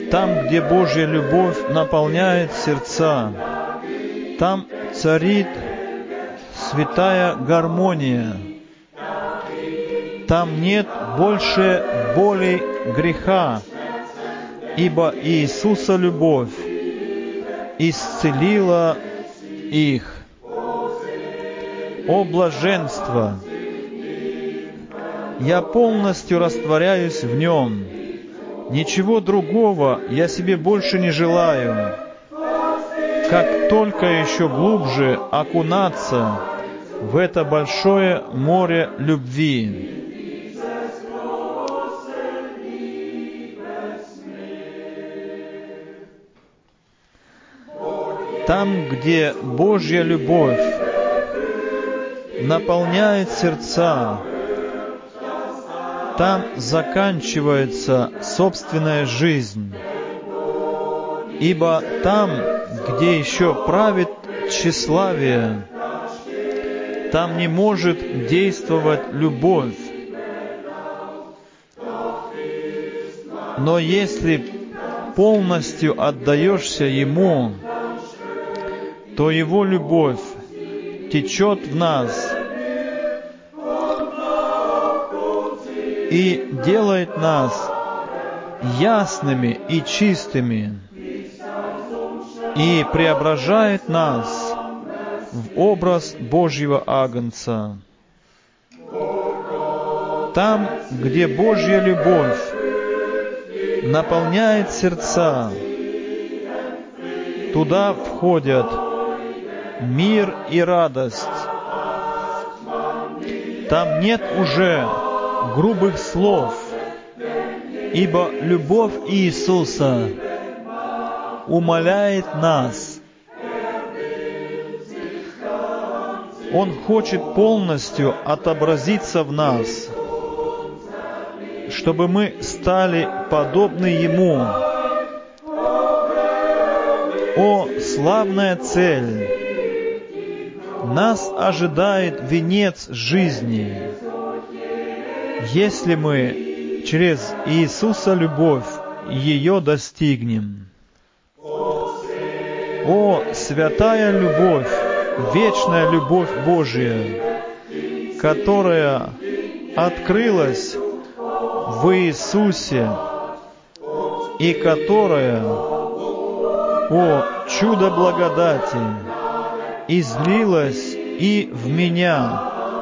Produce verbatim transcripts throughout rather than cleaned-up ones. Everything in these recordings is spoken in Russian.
Там, где Божья любовь наполняет сердца, там царит святая гармония. Там нет больше болей греха, ибо Иисуса любовь исцелила их. О блаженство! Я полностью растворяюсь в Нем. Ничего другого я себе больше не желаю, как только еще глубже окунаться в это большое море любви. Там, где Божья любовь наполняет сердца, там заканчивается собственная жизнь, ибо там, где еще правит тщеславие, там не может действовать любовь. Но если полностью отдаешься Ему, то Его любовь течет в нас и делает нас ясными и чистыми, и преображает нас в образ Божьего Агнца. Там, где Божья любовь наполняет сердца, туда входят мир и радость. Там нет уже грубых слов, ибо любовь Иисуса умоляет нас. Он хочет полностью отобразиться в нас, чтобы мы стали подобны Ему. О, славная цель! Нас ожидает венец жизни, если мы через Иисуса любовь ее достигнем. О, святая любовь, вечная любовь Божия, которая открылась в Иисусе и которая, о, чудо благодати, излилась и в меня.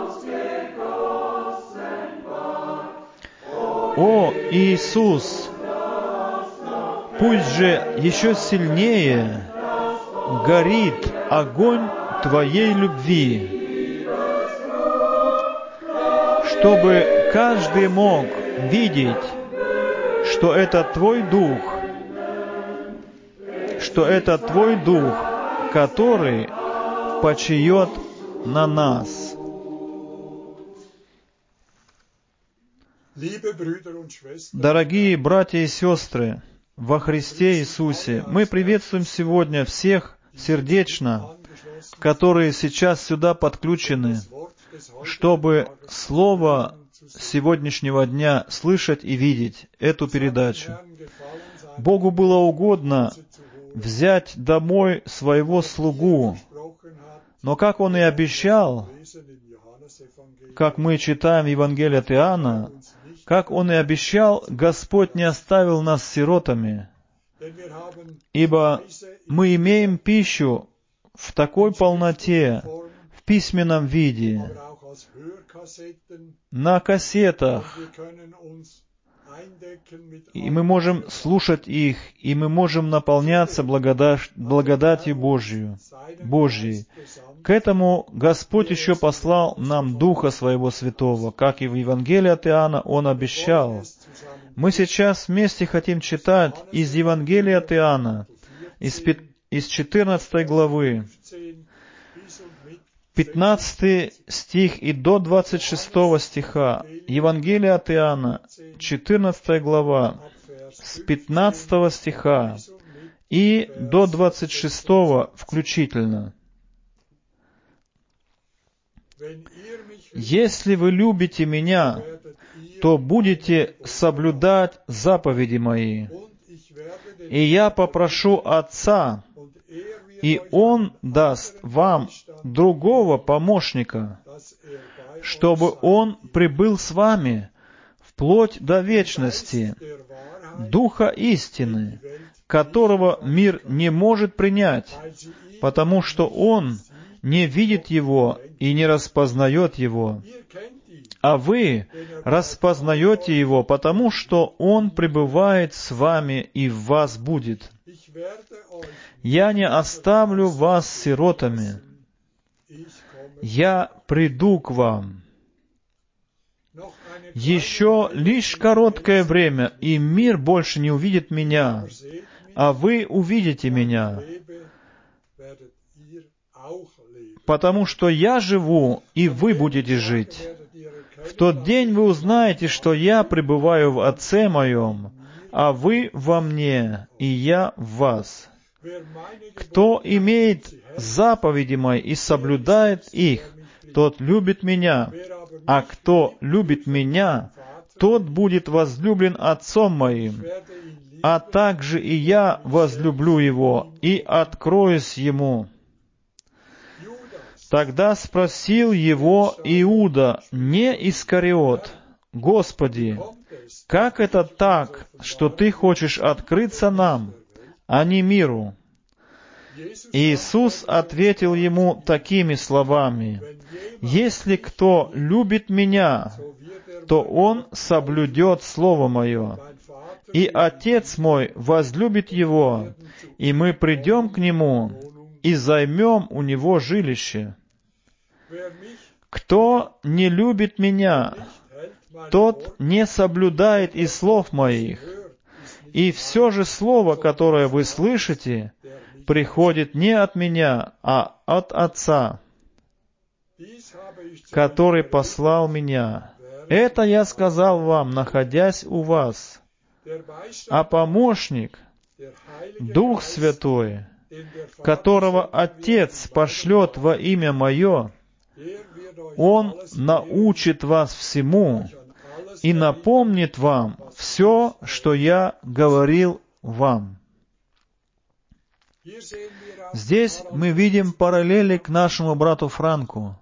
О, Иисус, пусть же еще сильнее горит огонь Твоей любви, чтобы каждый мог видеть, что это Твой Дух, что это Твой Дух, который почиет на нас. Дорогие братья и сестры во Христе Иисусе, мы приветствуем сегодня всех сердечно, которые сейчас сюда подключены, чтобы Слово сегодняшнего дня слышать и видеть эту передачу. Богу было угодно взять домой своего слугу, но как Он и обещал, как мы читаем Евангелие от Иоанна, как Он и обещал, Господь не оставил нас сиротами, ибо мы имеем пищу в такой полноте, в письменном виде, на кассетах, и мы можем слушать их, и мы можем наполняться благодать, благодатью Божью, Божьей. К этому Господь еще послал нам Духа Своего Святого, как и в Евангелии от Иоанна Он обещал. Мы сейчас вместе хотим читать из Евангелия от Иоанна, из, из четырнадцатой главы, пятнадцатый стих и до двадцать шестого стиха. Евангелие от Иоанна, четырнадцатая глава, с пятнадцатого стиха и до двадцать шестого включительно. «Если вы любите Меня, то будете соблюдать заповеди Мои, И я попрошу Отца, и Он даст вам другого помощника, чтобы Он пребыл с вами вплоть до вечности, Духа истины, которого мир не может принять, потому что он не видит Его и не распознает Его. А вы распознаете Его, потому что Он пребывает с вами и в вас будет. Я не оставлю вас сиротами. Я приду к вам. Еще лишь короткое время, и мир больше не увидит Меня, а вы увидите Меня, потому что Я живу, и вы будете жить. В тот день вы узнаете, что Я пребываю в Отце Моем, а вы во Мне, и Я в вас. Кто имеет заповеди Мои и соблюдает их, тот любит Меня, а кто любит Меня, тот будет возлюблен Отцом Моим, а также и Я возлюблю его и откроюсь ему». Тогда спросил его Иуда, не Искариот: «Господи, как это так, что Ты хочешь открыться нам, а не миру?» Иисус ответил ему такими словами: «Если кто любит Меня, то он соблюдет Слово Мое, и Отец Мой возлюбит его, и мы придем к Нему и займем у Него жилище. Кто не любит Меня, тот не соблюдает и слов Моих, и все же Слово, которое вы слышите, приходит не от Меня, а от Отца, который послал Меня. Это Я сказал вам, находясь у вас. А помощник, Дух Святой, которого Отец пошлет во имя Мое, Он научит вас всему и напомнит вам все, что Я говорил вам». Здесь мы видим параллели к нашему брату Франку.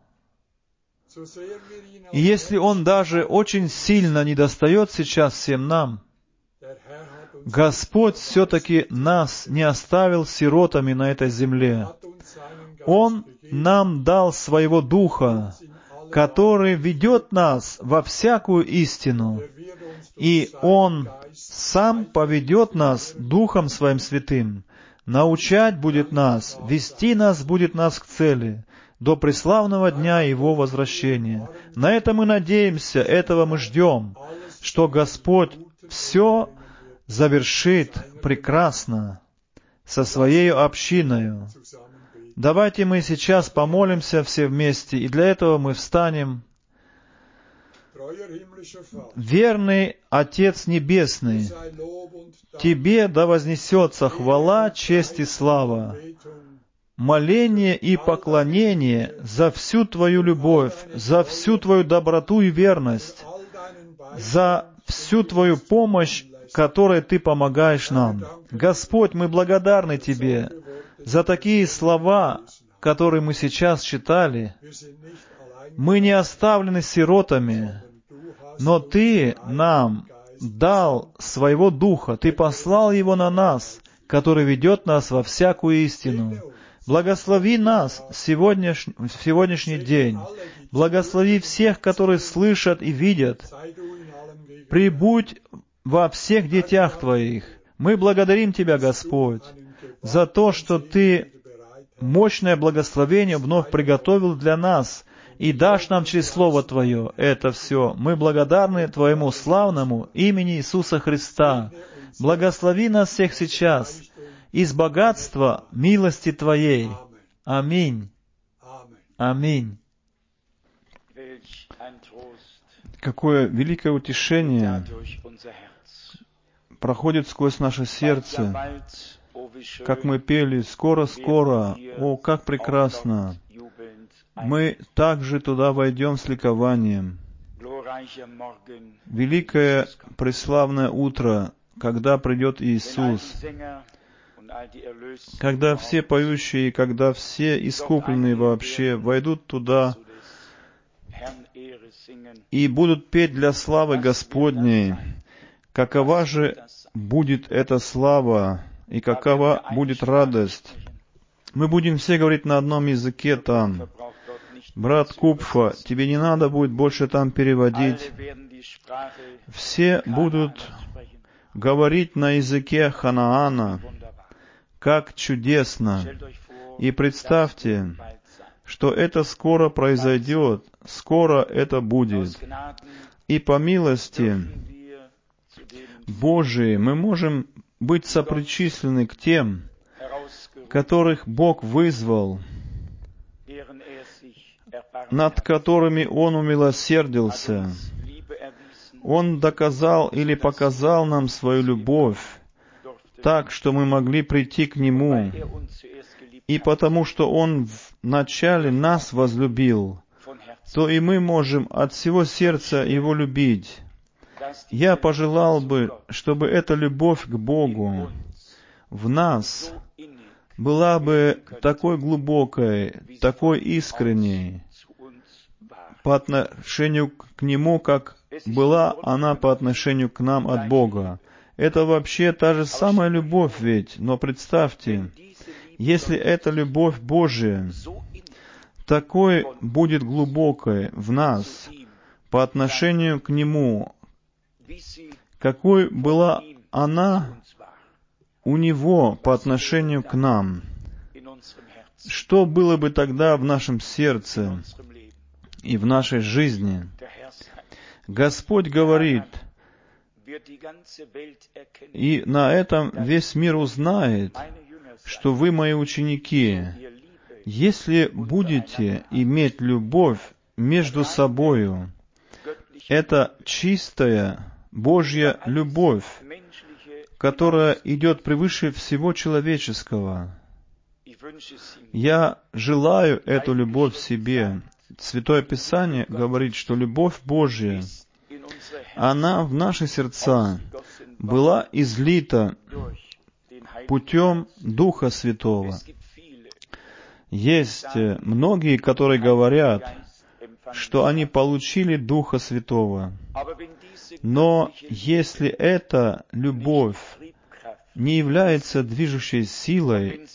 И если он даже очень сильно недостает сейчас всем нам, Господь все-таки нас не оставил сиротами на этой земле. Он нам дал Своего Духа, который ведет нас во всякую истину, и Он Сам поведет нас Духом Своим Святым, научать будет нас, вести нас будет нас к цели, до преславного дня Его возвращения. На это мы надеемся, этого мы ждем, что Господь все завершит прекрасно со Своей общиною. Давайте мы сейчас помолимся все вместе, и для этого мы встанем. Верный Отец Небесный, Тебе да вознесется хвала, честь и слава, моление и поклонение за всю Твою любовь, за всю Твою доброту и верность, за всю Твою помощь, которой Ты помогаешь нам. Господь, мы благодарны Тебе за такие слова, которые мы сейчас читали. Мы не оставлены сиротами, но Ты нам дал Своего Духа, Ты послал Его на нас, который ведет нас во всякую истину. Благослови нас сегодняш... в сегодняшний день. Благослови всех, которые слышат и видят. Прибудь во всех детях Твоих. Мы благодарим Тебя, Господь, за то, что Ты мощное благословение вновь приготовил для нас и дашь нам через Слово Твое это все. Мы благодарны Твоему славному имени Иисуса Христа. Благослови нас всех сейчас из богатства милости Твоей. Аминь. Аминь. Какое великое утешение проходит сквозь наше сердце, как мы пели «Скоро-скоро», о, как прекрасно! Мы также туда войдем с ликованием. Великое преславное утро когда придет Иисус, когда все поющие, когда все искупленные вообще войдут туда и будут петь для славы Господней, какова же будет эта слава и какова будет радость? Мы будем все говорить на одном языке там. Брат Купфа, тебе не надо будет больше там переводить. Все будут говорить на языке Ханаана. Как чудесно! И представьте, что это скоро произойдет, скоро это будет. И по милости Божией мы можем быть сопричислены к тем, которых Бог вызвал, над которыми Он умилосердился. Он доказал или показал нам свою любовь, так, что мы могли прийти к Нему. И потому что Он вначале нас возлюбил, то и мы можем от всего сердца Его любить. Я пожелал бы, чтобы эта любовь к Богу в нас была бы такой глубокой, такой искренней по отношению к Нему, как была она по отношению к нам от Бога. Это вообще та же самая любовь ведь, но представьте, если эта любовь Божия такой будет глубокой в нас по отношению к Нему, какой была она у Него по отношению к нам, что было бы тогда в нашем сердце и в нашей жизни? Господь говорит, и на этом весь мир узнает, что вы мои ученики, если будете иметь любовь между собою. Это чистая Божья любовь, которая идет превыше всего человеческого. Я желаю эту любовь в себе. Святое Писание говорит, что любовь Божья, она в наши сердца была излита путем Духа Святого. Есть многие, которые говорят, что они получили Духа Святого. Но если эта любовь не является движущей силой,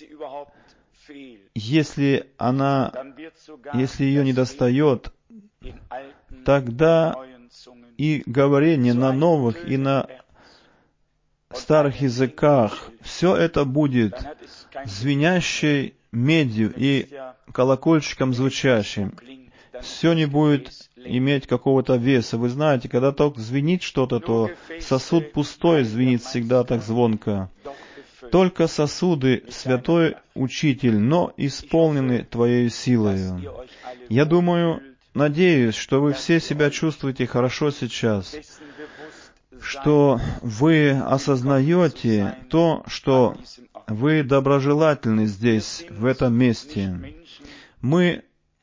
если она, если ее недостает, тогда и говорение на новых и на старых языках, все это будет звенящей медью и колокольчиком звучащим. Все не будет иметь какого-то веса. Вы знаете, когда только звенит что-то, то сосуд пустой звенит всегда так звонко. Только сосуды, святой Учитель, но исполнены Твоей силою. Я думаю, надеюсь, что вы все себя чувствуете хорошо сейчас, что вы осознаете то, что вы доброжелательны здесь, в этом месте. Мы,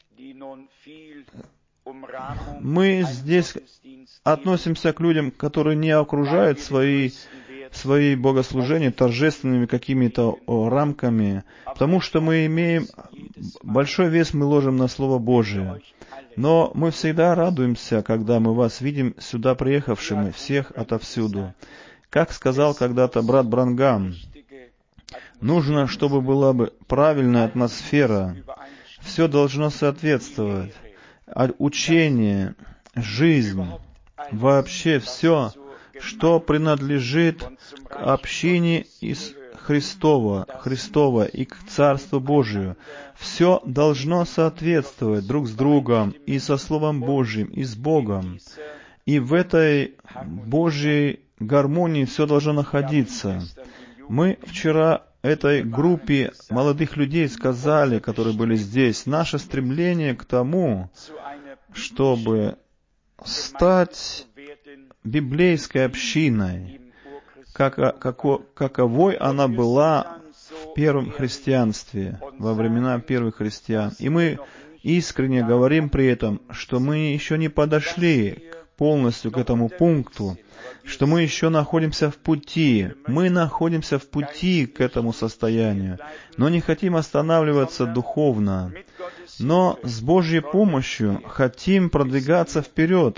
мы здесь относимся к людям, которые не окружают свои, свои богослужения торжественными какими-то рамками, потому что мы имеем большой вес, мы ложим на Слово Божие. Но мы всегда радуемся, когда мы вас видим сюда приехавшими, всех отовсюду. Как сказал когда-то брат Брангам, нужно, чтобы была бы правильная атмосфера, все должно соответствовать. Учение, жизнь, вообще все, что принадлежит к общине из Христова, Христова и к Царству Божию. Все должно соответствовать друг с другом и со Словом Божьим, и с Богом. И в этой Божьей гармонии все должно находиться. Мы вчера этой группе молодых людей сказали, которые были здесь, наше стремление к тому, чтобы стать библейской общиной, как, како, каковой она была в первом христианстве, во времена первых христиан. И мы искренне говорим при этом, что мы еще не подошли полностью к этому пункту, что мы еще находимся в пути. Мы находимся в пути к этому состоянию, но не хотим останавливаться духовно. Но с Божьей помощью хотим продвигаться вперед,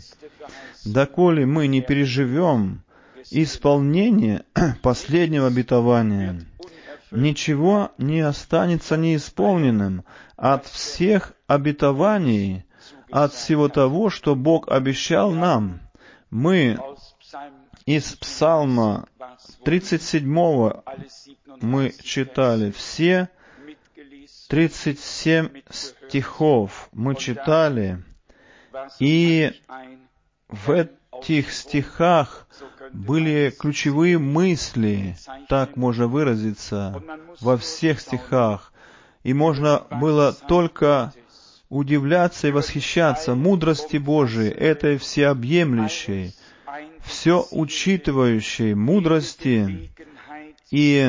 доколе мы не переживем исполнение последнего обетования. Ничего не останется неисполненным от всех обетований, от всего того, что Бог обещал нам. Мы из Псалма тридцать седьмого мы читали все тридцать семь стихов мы читали, и в этих стихах были ключевые мысли, так можно выразиться, во всех стихах. И можно было только удивляться и восхищаться мудрости Божией, этой всеобъемлющей, все учитывающей мудрости и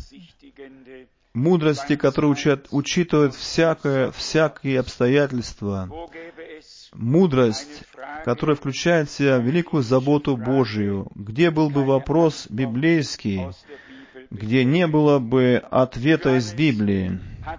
мудрости, которая учат, учитывает всякое, всякие обстоятельства. Мудрость, которая включает в себя великую заботу Божию. Где был бы вопрос библейский, где не было бы ответа из Библии.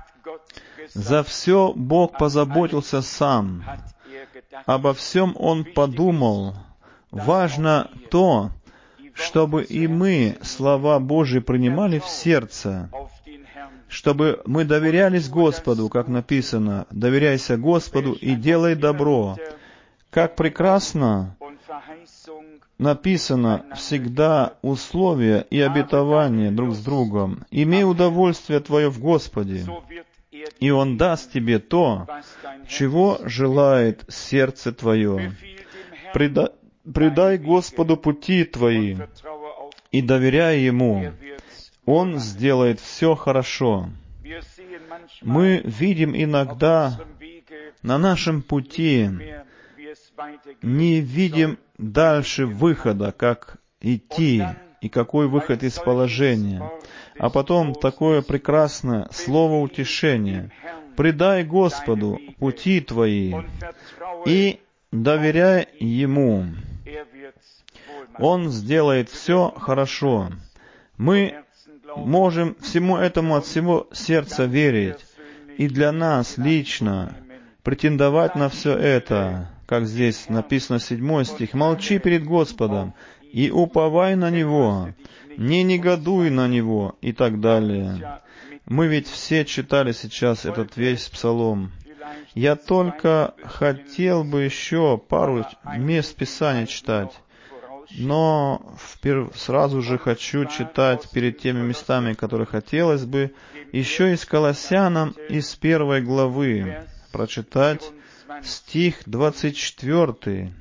За все Бог позаботился сам. Обо всем Он подумал. Важно то, чтобы и мы слова Божьи принимали в сердце, чтобы мы доверялись Господу, как написано, «Доверяйся Господу и делай добро». Как прекрасно написано всегда условия и обетования друг с другом. «Имей удовольствие твое в Господе, и Он даст тебе то, чего желает сердце твое. Предай, предай Господу пути твои и доверяй Ему. Он сделает все хорошо». Мы видим иногда на нашем пути, не видим дальше выхода, как идти, и какой выход из положения. А потом такое прекрасное слово утешения. «Предай Господу пути твои и доверяй Ему. Он сделает все хорошо». Мы можем всему этому от всего сердца верить, и для нас лично претендовать на все это, как здесь написано седьмой стих, «Молчи перед Господом и уповай на Него, не негодуй на Него», и так далее. Мы ведь все читали сейчас этот весь псалом. Я только хотел бы еще пару мест Писания читать, но вперв... сразу же хочу читать перед теми местами, которые хотелось бы, еще из Колоссянам, из первой главы, прочитать стих двадцать четвертый,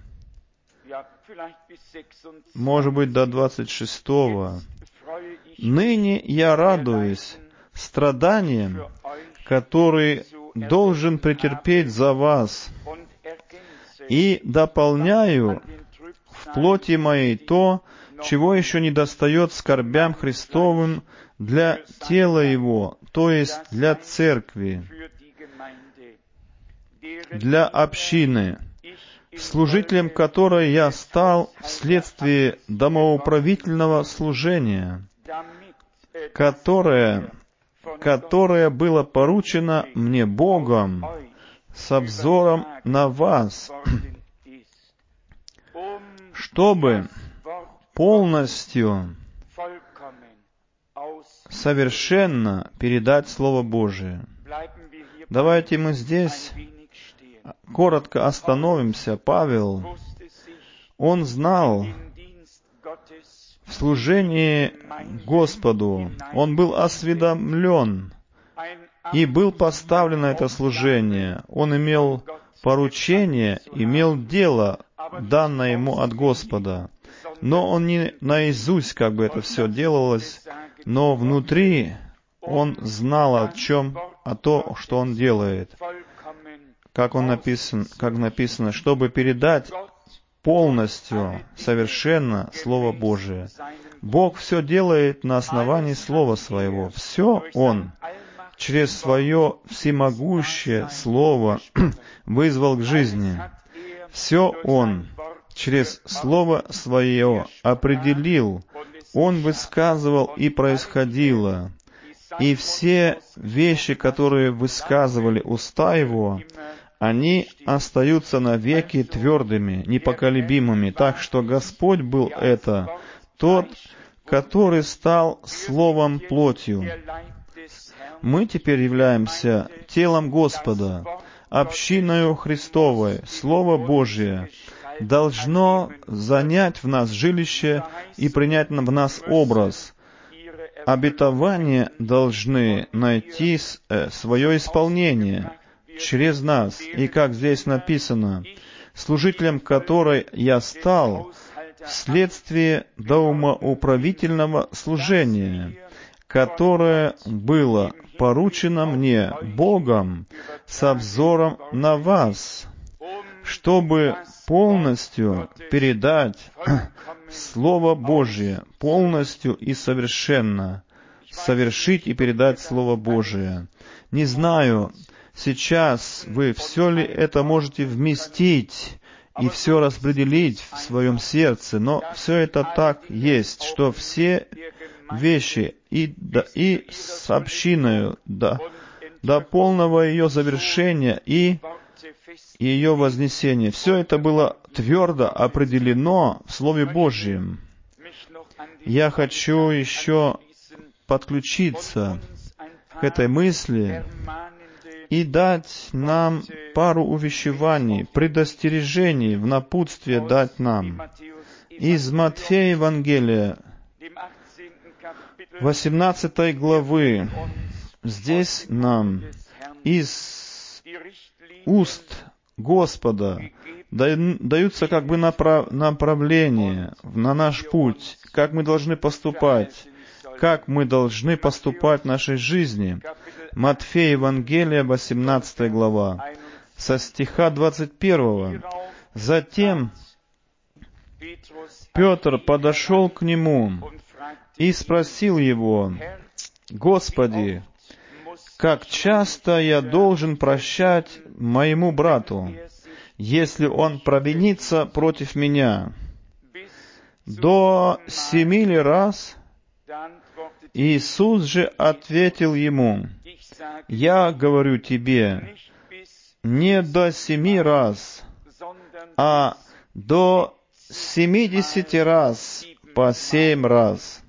может быть, до двадцать шестого. «Ныне я радуюсь страданиям, которые должен претерпеть за вас, и дополняю в плоти моей то, чего еще не достает скорбям Христовым для тела Его, то есть для церкви, для общины, служителем которой я стал вследствие домоуправительного служения, которое, которое было поручено мне Богом с обзором на вас, чтобы полностью, совершенно передать Слово Божие». Давайте мы здесь коротко остановимся. Павел, он знал в служении Господу, он был осведомлен и был поставлен на это служение. Он имел поручение, имел дело, данное ему от Господа. Но он не наизусть, как бы это все делалось, но внутри он знал о чем, о том, что он делает. Как он написан, как написано, чтобы передать полностью, совершенно Слово Божие. Бог все делает на основании Слова Своего. Все Он через Свое всемогущее Слово вызвал к жизни. Все Он через Слово Свое определил, Он высказывал и происходило. И все вещи, которые высказывали уста Его, они остаются навеки твердыми, непоколебимыми. Так что Господь был это, тот, который стал Словом плотью. Мы теперь являемся телом Господа, общиною Христовой. Слово Божие должно занять в нас жилище и принять в нас образ. Обетования должны найти свое исполнение через нас. И как здесь написано, служителем которой я стал вследствие доумоуправительного служения, которое было поручено мне Богом с обзором на вас, чтобы полностью передать Слово Божие, полностью и совершенно совершить и передать Слово Божие. Не знаю, сейчас вы все ли это можете вместить и все распределить в своем сердце, но все это так есть, что все вещи и, да, и с общиною до, до полного ее завершения и ее вознесения. Все это было твердо определено в Слове Божьем. Я хочу еще подключиться к этой мысли и дать нам пару увещеваний, предостережений, в напутствие дать нам. Из Матфея Евангелия, восемнадцатой главы, здесь нам из уст Господа даются как бы направ- направления на наш путь, как мы должны поступать, как мы должны поступать в нашей жизни. Матфея Евангелия, восемнадцатая глава, со стиха двадцать первого. «Затем Петр подошел к нему и спросил его: Господи, как часто я должен прощать моему брату, если он провинится против меня? До семи ли раз?» Иисус же ответил ему: «Я говорю тебе, не до семи раз, а до семидесяти раз по семь раз.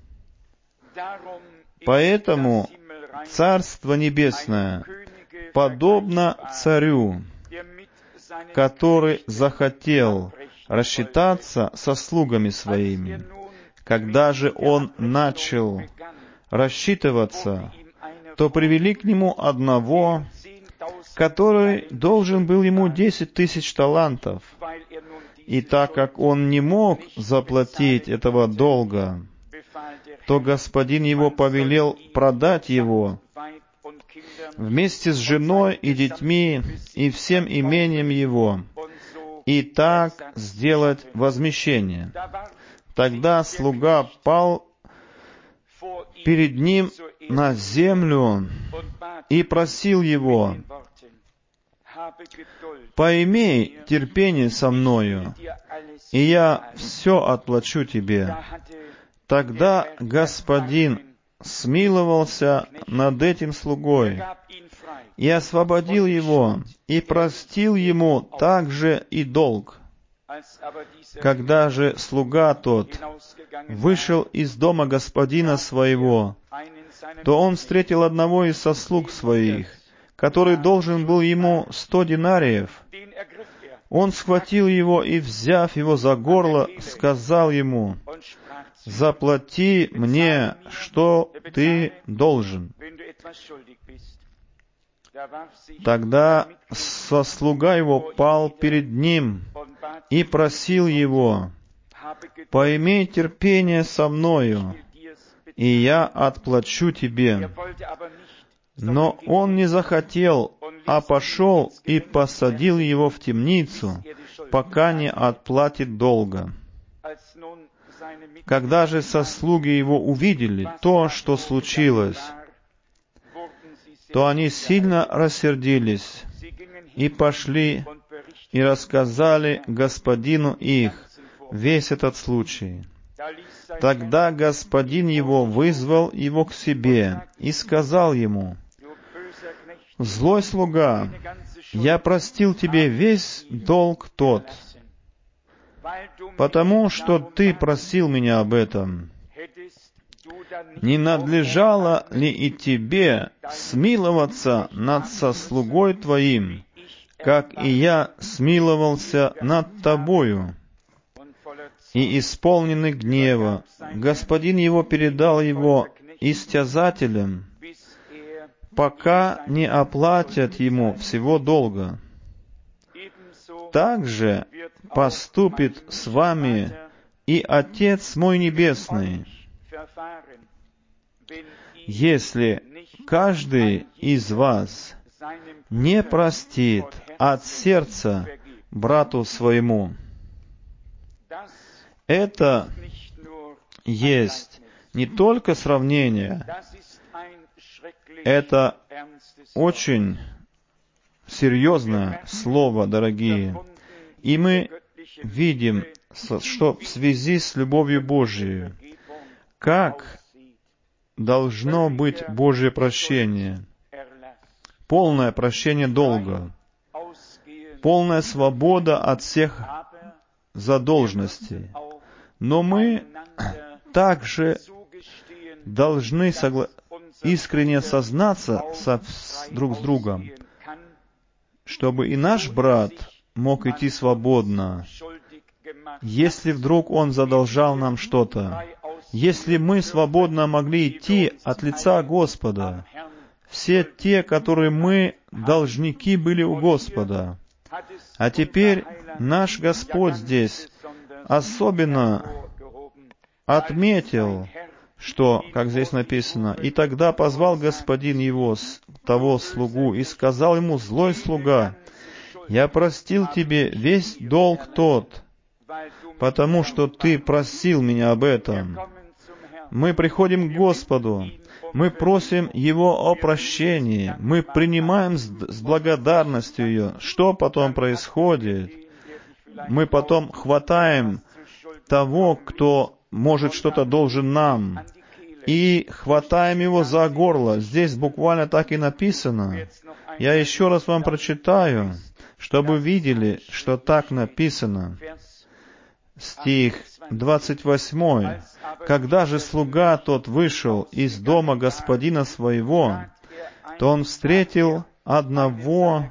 Поэтому Царство Небесное подобно царю, который захотел рассчитаться со слугами своими. Когда же он начал рассчитываться, то привели к нему одного, который должен был ему десять тысяч талантов. И так как он не мог заплатить этого долга, то господин его повелел продать его вместе с женой и детьми и всем имением его, и так сделать возмещение. Тогда слуга пал перед ним на землю и просил его: «Поимей терпение со мною, и я все отплачу тебе». Тогда господин смиловался над этим слугой и освободил его, и простил ему также и долг. Когда же слуга тот вышел из дома господина своего, то он встретил одного из сослуг своих, который должен был ему сто динариев. Он схватил его и, взяв его за горло, сказал ему: «Заплати мне, что ты должен». Тогда сослуга его пал перед ним и просил его: «Поимей терпение со мною, и я отплачу тебе». Но он не захотел, а пошел и посадил его в темницу, пока не отплатит долга. Когда же сослуги его увидели то, что случилось, то они сильно рассердились и пошли и рассказали господину их, весь этот случай. Тогда господин его вызвал его к себе и сказал ему: «Злой слуга, я простил тебе весь долг тот, потому что ты просил меня об этом. Не надлежало ли и тебе смиловаться над сослугой твоим, как и я смиловался над тобою?» И исполненный гнева, господин его передал его истязателям, пока не оплатят ему всего долга. Так же поступит с вами и Отец мой Небесный, если каждый из вас не простит от сердца брату своему. Это есть не только сравнение, это очень серьезное слово, дорогие. И мы видим, что в связи с любовью Божией, как должно быть Божье прощение, полное прощение долга, полная свобода от всех задолженностей. Но мы также должны согла- искренне сознаться со, с, друг с другом, чтобы и наш брат мог идти свободно, если вдруг он задолжал нам что-то, если мы свободно могли идти от лица Господа, все те, которые мы должники были у Господа. А теперь наш Господь здесь особенно отметил, что, как здесь написано, «И тогда позвал господин его, того слугу, и сказал ему: злой слуга, я простил тебе весь долг тот, потому что ты просил меня об этом». Мы приходим к Господу, мы просим Его о прощении, мы принимаем с благодарностью ее. Что потом происходит? Мы потом хватаем того, кто, может, что-то должен нам, и хватаем его за горло. Здесь буквально так и написано. Я еще раз вам прочитаю, чтобы видели, что так написано. Стих двадцать восьмой. «Когда же слуга тот вышел из дома господина своего, то он встретил одного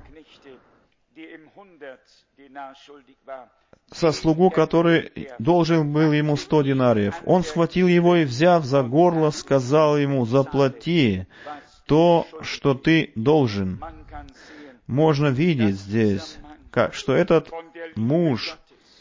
со слугу, который должен был ему сто динариев. Он схватил его и, взяв за горло, сказал ему: заплати то, что ты должен». Можно видеть здесь, как, что этот муж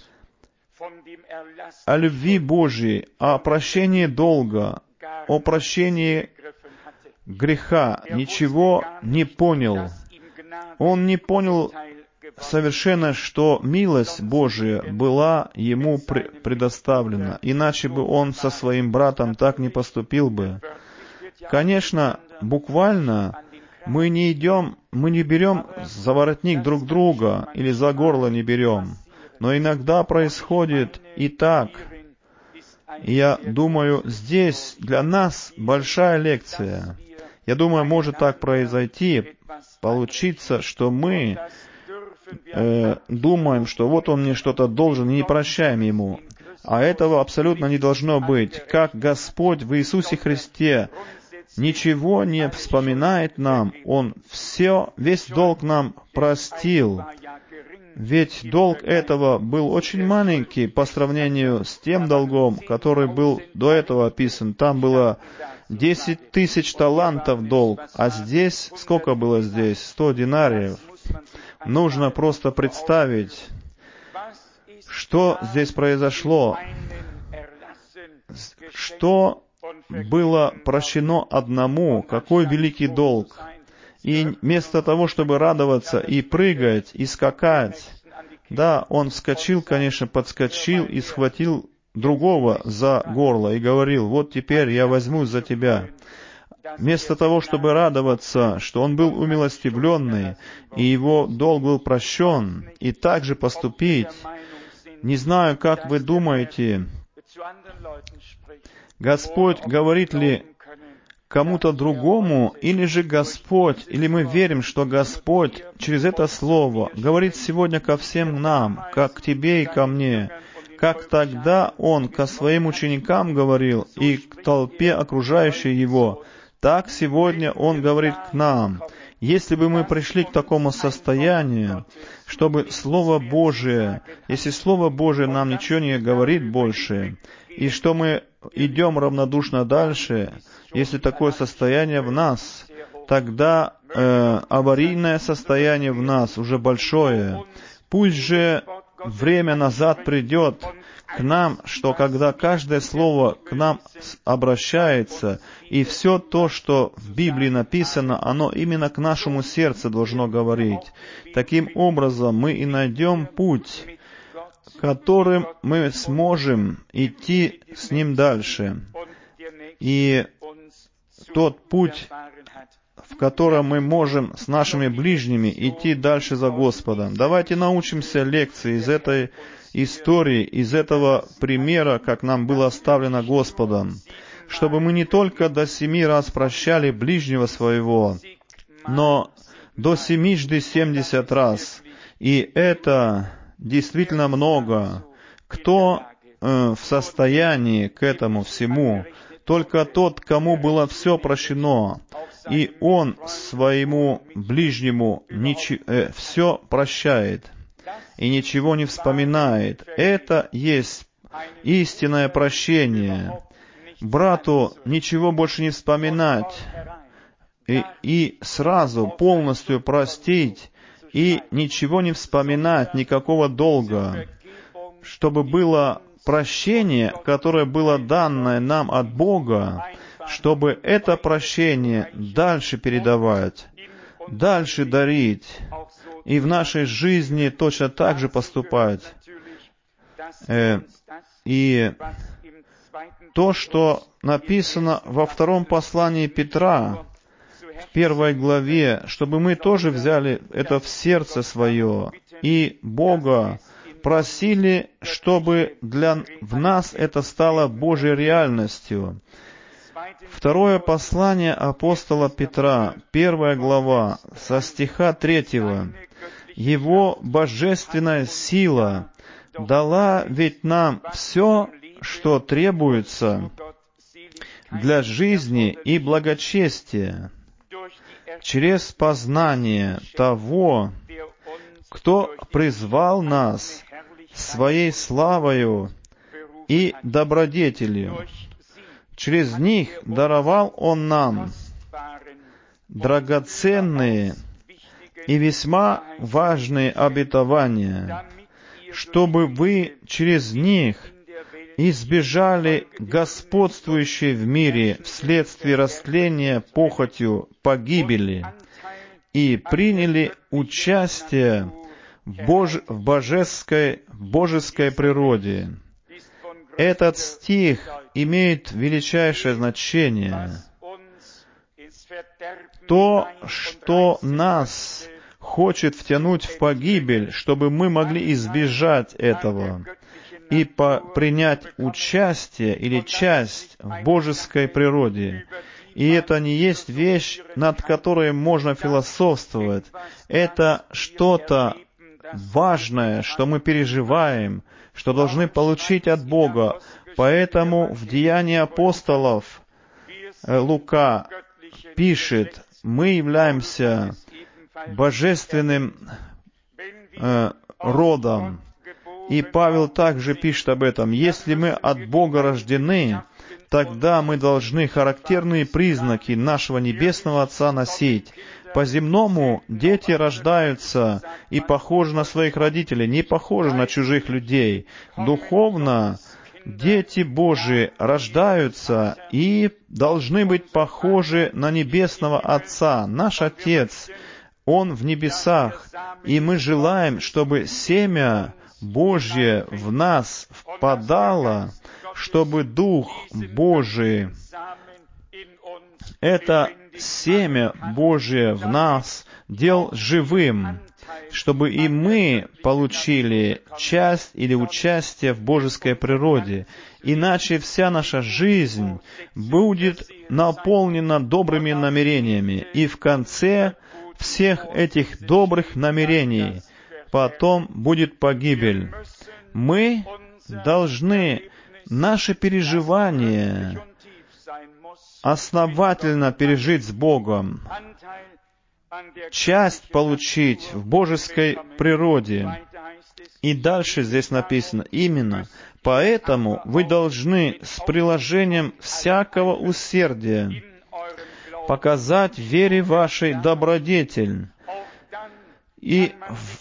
о любви Божьей, о прощении долга, о прощении греха ничего не понял. Он не понял совершенно, что милость Божия была ему пр- предоставлена, иначе бы он со своим братом так не поступил бы. Конечно, буквально мы не идем, мы не берем за воротник друг друга или за горло не берем, но иногда происходит и так. И я думаю, здесь для нас большая лекция. Я думаю, может так произойти, получиться, что мы э, думаем, что вот он мне что-то должен, и не прощаем ему. А этого абсолютно не должно быть. Как Господь в Иисусе Христе ничего не вспоминает нам, Он все, весь долг нам простил. Ведь долг этого был очень маленький по сравнению с тем долгом, который был до этого описан. Там было десять тысяч талантов долг, а здесь, сколько было здесь? Сто динариев. Нужно просто представить, что здесь произошло, что было прощено одному, какой великий долг. И вместо того, чтобы радоваться и прыгать, и скакать, да, он вскочил, конечно, подскочил и схватил другого за горло и говорил: вот теперь я возьмусь за тебя. Вместо того, чтобы радоваться, что он был умилостивленный, и его долг был прощен, и так же поступить, Не знаю, как вы думаете, Господь говорит ли кому-то другому, или же Господь, или мы верим, что Господь через это Слово говорит сегодня ко всем нам, как к тебе и ко мне, как тогда Он ко своим ученикам говорил и к толпе, окружающей Его, так сегодня Он говорит к нам. Если бы мы пришли к такому состоянию, чтобы Слово Божие, если Слово Божие нам ничего не говорит больше, и что мы идем равнодушно дальше, если такое состояние в нас, тогда э, аварийное состояние в нас уже большое. Пусть же время назад придет к нам, что когда каждое слово к нам обращается, и все то, что в Библии написано, оно именно к нашему сердцу должно говорить. Таким образом, мы и найдем путь, которым мы сможем идти с Ним дальше. И тот путь, в котором мы можем с нашими ближними идти дальше за Господом. Давайте научимся лекции из этой истории, из этого примера, как нам было оставлено Господом, чтобы мы не только до семи раз прощали ближнего своего, но до семижды семьдесят раз. И это действительно много. Кто э, в состоянии к этому всему? Только тот, кому было все прощено, и он своему ближнему ничего, э, все прощает и ничего не вспоминает. Это есть истинное прощение. Брату ничего больше не вспоминать и, и сразу полностью простить и ничего не вспоминать, никакого долга, чтобы было прощение, которое было данное нам от Бога, чтобы это прощение дальше передавать, дальше дарить, и в нашей жизни точно так же поступать. Э, и то, что написано во втором послании Петра, в первой главе, чтобы мы тоже взяли это в сердце свое и Бога просили, чтобы для, в нас это стало Божьей реальностью. Второе послание апостола Петра, первая глава, со стиха третьего. Его божественная сила дала ведь нам все, что требуется для жизни и благочестия, через познание того, кто призвал нас своей славою и добродетелью. Через них даровал Он нам драгоценные и весьма важные обетования, чтобы вы через них избежали господствующей в мире вследствие растления похотью погибели и приняли участие в, Бож... в божеской, божеской природе. Этот стих имеет величайшее значение. То, что нас хочет втянуть в погибель, чтобы мы могли избежать этого и по принять участие или часть в божеской природе. И это не есть вещь, над которой можно философствовать. Это что-то важное, что мы переживаем, что должны получить от Бога. Поэтому в Деянии апостолов Лука пишет, мы являемся божественным э, родом. И Павел также пишет об этом. Если мы от Бога рождены, тогда мы должны характерные признаки нашего Небесного Отца носить. По-земному дети рождаются и похожи на своих родителей, не похожи на чужих людей. Духовно дети Божии рождаются и должны быть похожи на Небесного Отца. Наш Отец, Он в небесах, и мы желаем, чтобы семя Божье в нас впадало, чтобы Дух Божий, это семя Божие в нас, делал живым, чтобы и мы получили часть или участие в божеской природе. Иначе вся наша жизнь будет наполнена добрыми намерениями, и в конце всех этих добрых намерений потом будет погибель. Мы должны наши переживания основательно пережить с Богом, часть получить в божеской природе. И дальше здесь написано именно: «Поэтому вы должны с приложением всякого усердия показать вере вашей добродетель». И,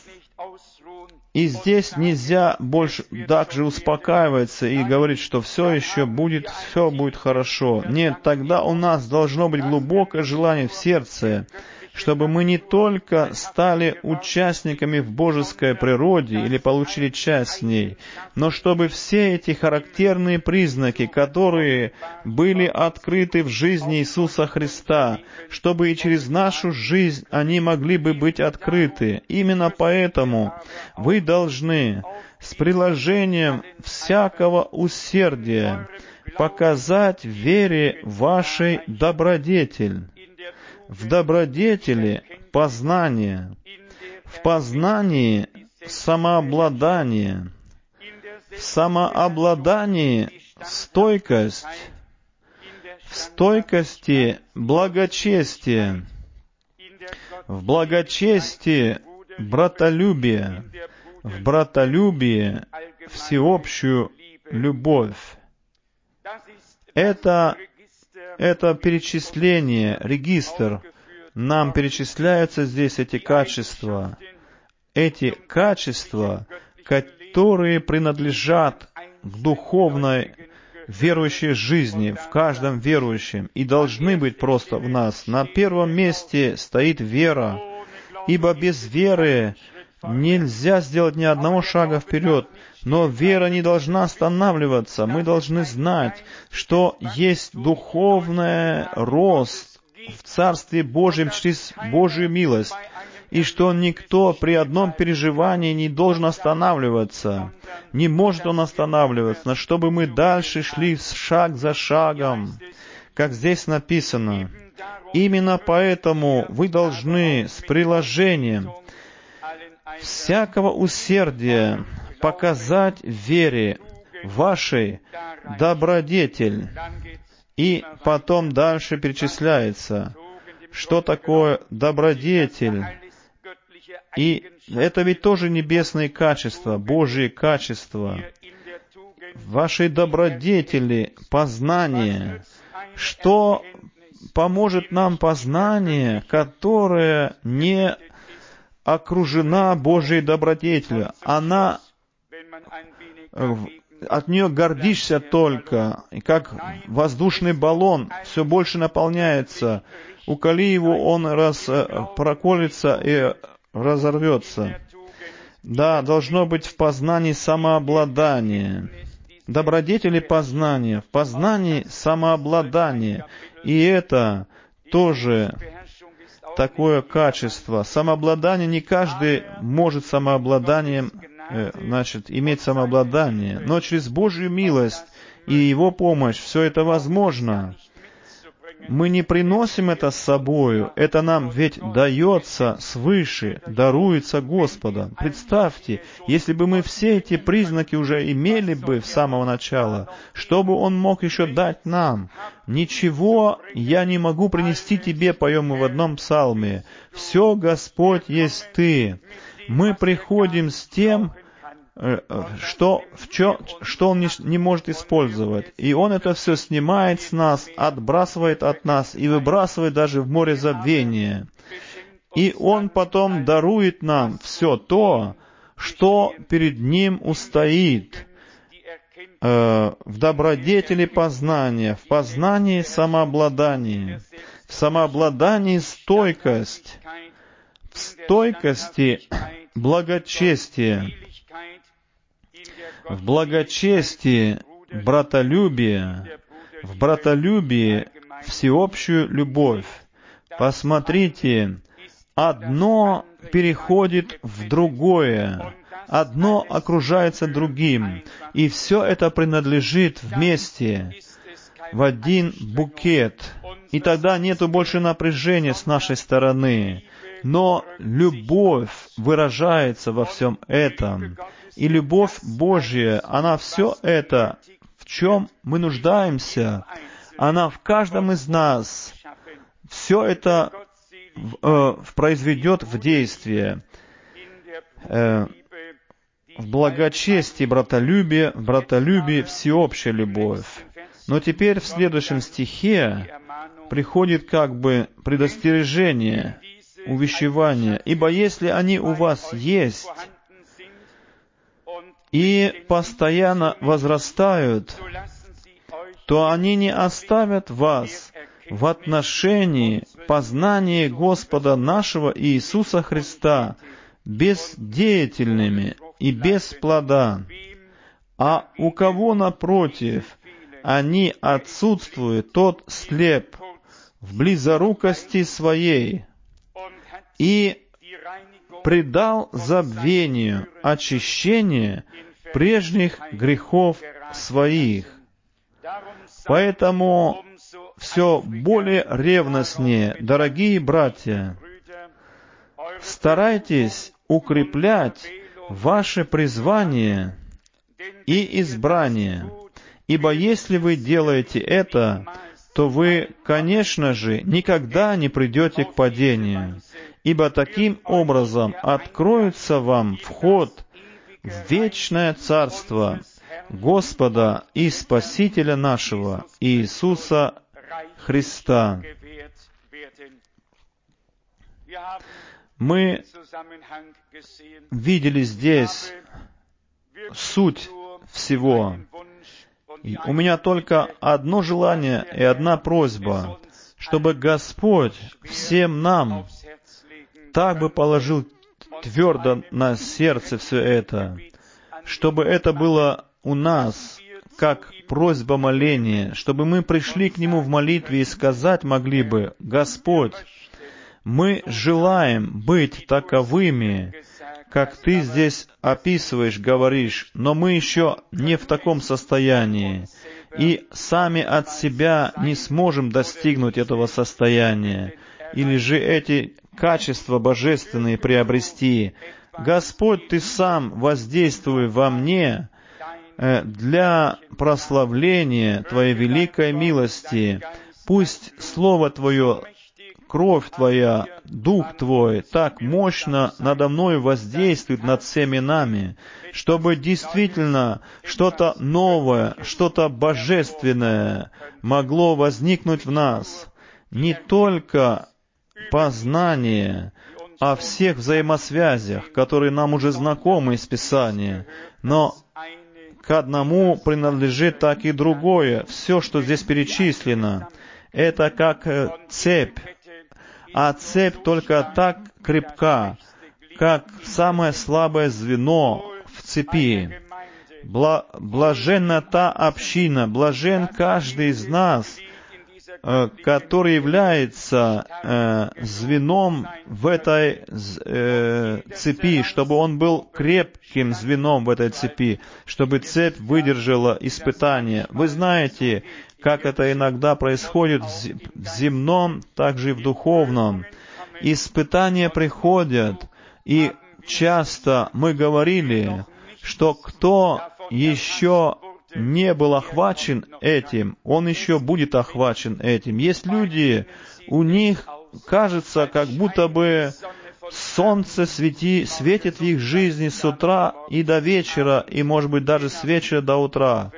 и здесь нельзя больше также успокаиваться и говорить, что все еще будет, все будет хорошо. Нет, тогда у нас должно быть глубокое желание в сердце, чтобы мы не только стали участниками в божеской природе или получили часть с ней, но чтобы все эти характерные признаки, которые были открыты в жизни Иисуса Христа, чтобы и через нашу жизнь они могли бы быть открыты. Именно поэтому вы должны с приложением всякого усердия показать вере вашей добродетель. В добродетели — познание, в познании — самообладание, в самообладании — стойкость, в стойкости — благочестие, в благочестии — братолюбие, в братолюбии — всеобщую любовь. Это Это перечисление, регистр. Нам перечисляются здесь эти качества. Эти качества, которые принадлежат к духовной верующей жизни, в каждом верующем, и должны быть просто в нас. На первом месте стоит вера, ибо без веры нельзя сделать ни одного шага вперед. Но вера не должна останавливаться. Мы должны знать, что есть духовный рост в Царстве Божьем через Божью милость, и что никто при одном переживании не должен останавливаться. Не может он останавливаться, но чтобы мы дальше шли шаг за шагом, как здесь написано. Именно поэтому вы должны с приложением всякого усердия показать вере вашей добродетель. И потом дальше перечисляется, что такое добродетель. И это ведь тоже небесные качества, Божьи качества. Вашей добродетели, познание. Что поможет нам познание, которое не окружена Божьей добродетелью? Она от нее гордишься только, и как воздушный баллон все больше наполняется. Уколи его, он раз проколется и разорвется. Да, должно быть в познании самообладание. Добродетели познания, в познании самообладание. И это тоже такое качество. Самообладание не каждый может самообладанием значит, иметь самообладание, но через Божью милость и Его помощь все это возможно. Мы не приносим это с собою, это нам ведь дается свыше, даруется Господом. Представьте, если бы мы все эти признаки уже имели бы с самого начала, что бы Он мог еще дать нам? «Ничего я не могу принести Тебе», поем мы в одном псалме. «Все, Господь, есть Ты». Мы приходим с тем, что, в чё, что Он не, не может использовать. И Он это все снимает с нас, отбрасывает от нас и выбрасывает даже в море забвения. И Он потом дарует нам все то, что перед Ним устоит э, в добродетели познания, в познании самообладания, в самообладании стойкость, в стойкости благочестие, в благочестии братолюбие, в братолюбии всеобщую любовь. Посмотрите, одно переходит в другое. Одно окружается другим. И все это принадлежит вместе, в один букет. И тогда нету больше напряжения с нашей стороны. Но любовь выражается во всем этом. И любовь Божья, она все это, в чем мы нуждаемся, она в каждом из нас, все это э, произведет в действие. Э, в благочестии, братолюбие, в братолюбии всеобщая любовь. Но теперь в следующем стихе приходит как бы предостережение, увещевание. «Ибо если они у вас есть и постоянно возрастают, то они не оставят вас в отношении познания Господа нашего Иисуса Христа бездеятельными и без плода. А у кого, напротив, они отсутствуют, тот слеп в близорукости своей и предал забвению очищение прежних грехов своих». Поэтому все более ревностнее, дорогие братья, старайтесь укреплять ваше призвание и избрание, ибо если вы делаете это, то вы, конечно же, никогда не придете к падению, ибо таким образом откроется вам вход в вечное Царство Господа и Спасителя нашего Иисуса Христа. Мы видели здесь суть всего. И у меня только одно желание и одна просьба, чтобы Господь всем нам так бы положил твердо на сердце все это, чтобы это было у нас как просьба моления, чтобы мы пришли к Нему в молитве и сказать могли бы: «Господь, мы желаем быть таковыми, как Ты здесь описываешь, говоришь, но мы еще не в таком состоянии, и сами от себя не сможем достигнуть этого состояния, или же эти качества божественные приобрести. Господь, Ты сам воздействуй во мне для прославления Твоей великой милости. Пусть Слово Твое, кровь Твоя, Дух Твой так мощно надо мною воздействует над всеми нами, чтобы действительно что-то новое, что-то божественное могло возникнуть в нас. Не только познание о всех взаимосвязях, которые нам уже знакомы из Писания, но к одному принадлежит так и другое. Все, что здесь перечислено, это как цепь, а цепь только так крепка, как самое слабое звено в цепи. Бла- блаженна та община, блажен каждый из нас, э, который является э, звеном в этой э, цепи, чтобы он был крепким звеном в этой цепи, чтобы цепь выдержала испытание. Вы знаете, как это иногда происходит в земном, также и в духовном. Испытания приходят, и часто мы говорили, что кто еще не был охвачен этим, он еще будет охвачен этим. Есть люди, у них кажется, как будто бы солнце свети, светит в их жизни с утра и до вечера, и, может быть, даже с вечера до утра,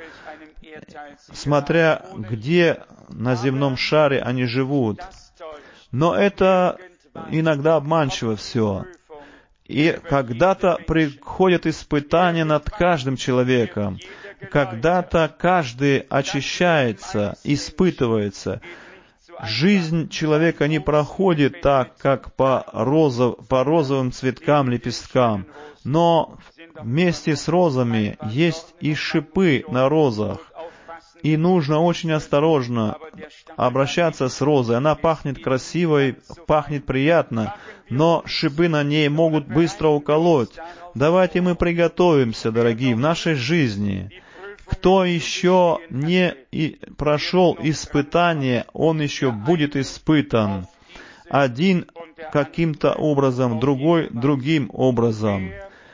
смотря где на земном шаре они живут. Но это иногда обманчиво все. И когда-то приходят испытания над каждым человеком. Когда-то каждый очищается, испытывается. Жизнь человека не проходит так, как по, розов, по розовым цветкам, лепесткам. Но вместе с розами есть и шипы на розах. и нужно очень осторожно обращаться с розой. Она пахнет красивой, пахнет приятно, но шипы на ней могут быстро уколоть. Давайте мы приготовимся, дорогие, в нашей жизни. Кто еще не и прошел испытание, он еще будет испытан. Один каким-то образом, другой другим образом.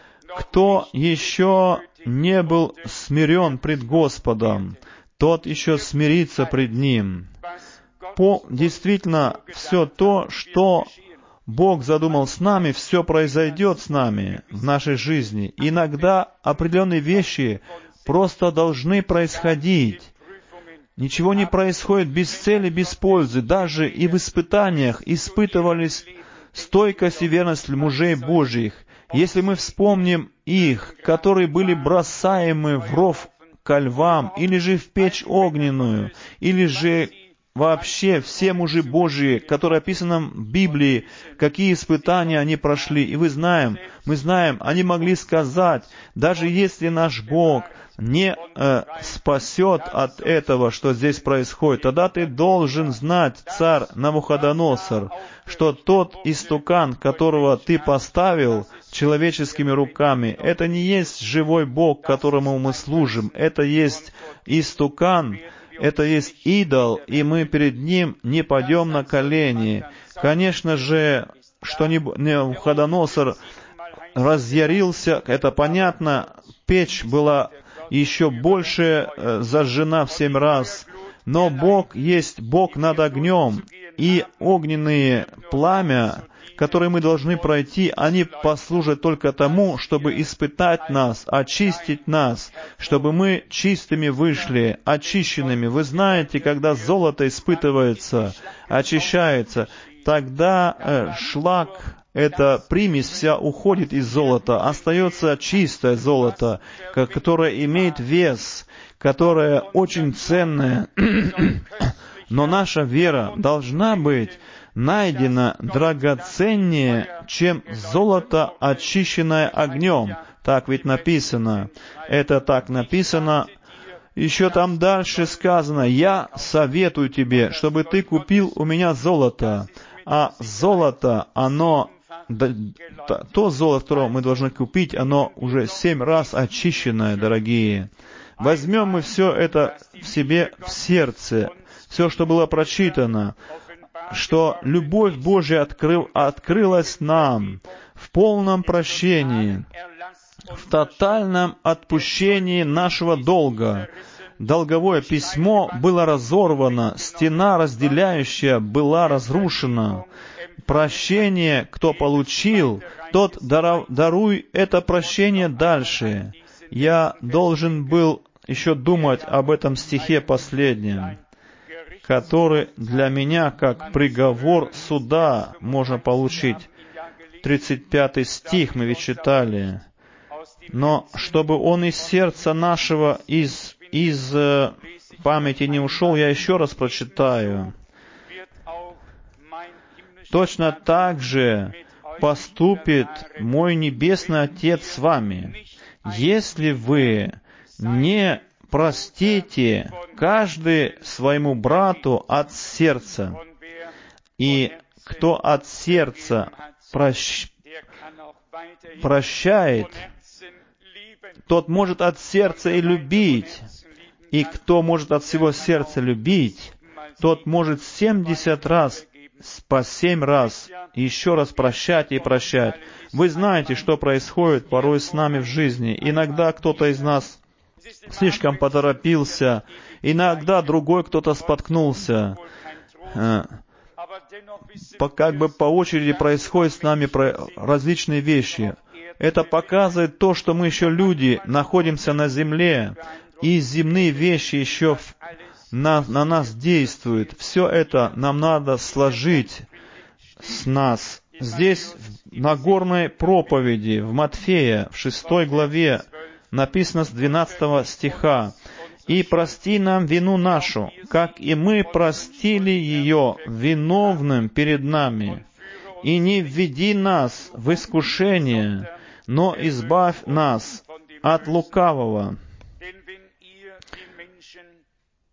Кто еще не был смирен пред Господом, тот еще смирится пред Ним. По, действительно, все то, что Бог задумал с нами, все произойдет с нами в нашей жизни. Иногда определенные вещи просто должны происходить. Ничего не происходит без цели, без пользы. Даже и в испытаниях испытывались стойкость и верность мужей Божьих. Если мы вспомним их, которые были бросаемы в ров ко львам, или же в печь огненную, или же вообще все мужи Божьи, которые описаны в Библии, какие испытания они прошли. И вы знаем, мы знаем, они могли сказать, даже если наш Бог не э, спасет от этого, что здесь происходит, тогда ты должен знать, царь Навуходоносор, что тот истукан, которого ты поставил человеческими руками, это не есть живой Бог, которому мы служим, это есть истукан, это есть идол, и мы перед ним не падем на колени. Конечно же, что Навуходоносор разъярился, это понятно, печь была еще больше зажжена в семь раз. Но Бог есть Бог над огнем, и огненные пламя, которые мы должны пройти, они послужат только тому, чтобы испытать нас, очистить нас, чтобы мы чистыми вышли, очищенными. Вы знаете, когда золото испытывается, очищается, тогда э, шлак, эта примесь вся уходит из золота, остается чистое золото, которое имеет вес, которое очень ценное. Но наша вера должна быть найдена драгоценнее, чем золото, очищенное огнем. Так ведь написано. Это так написано. Еще там дальше сказано: «Я советую тебе, чтобы ты купил у меня золото». А золото, оно, то золото, которое мы должны купить, оно уже семь раз очищенное, дорогие. Возьмем мы все это в себе в сердце, все, что было прочитано, что любовь Божья открыл, открылась нам в полном прощении, в тотальном отпущении нашего долга. Долговое письмо было разорвано, стена, разделяющая, была разрушена. Прощение, кто получил, тот даруй это прощение дальше. Я должен был еще думать об этом стихе последнем, который для меня как приговор суда можно получить. тридцать пятый стих мы ведь читали. Но чтобы он из сердца нашего, из, из э, памяти не ушел, я еще раз прочитаю. Точно так же поступит мой Небесный Отец с вами, если вы не простите каждый своему брату от сердца. И кто от сердца прощ... прощает, тот может от сердца и любить. И кто может от всего сердца любить, тот может семьдесят раз, по семь раз, еще раз прощать и прощать. Вы знаете, что происходит порой с нами в жизни. Иногда кто-то из нас слишком поторопился, иногда другой кто-то споткнулся. Как бы по очереди происходят с нами различные вещи. Это показывает то, что мы еще люди, находимся на земле, и земные вещи еще на, на нас действуют. Все это нам надо сложить с нас. Здесь, в Нагорной проповеди, в Матфея, в шестой главе, написано с двенадцатого стиха: «И прости нам вину нашу, как и мы простили ее виновным перед нами. И не введи нас в искушение, но избавь нас от лукавого».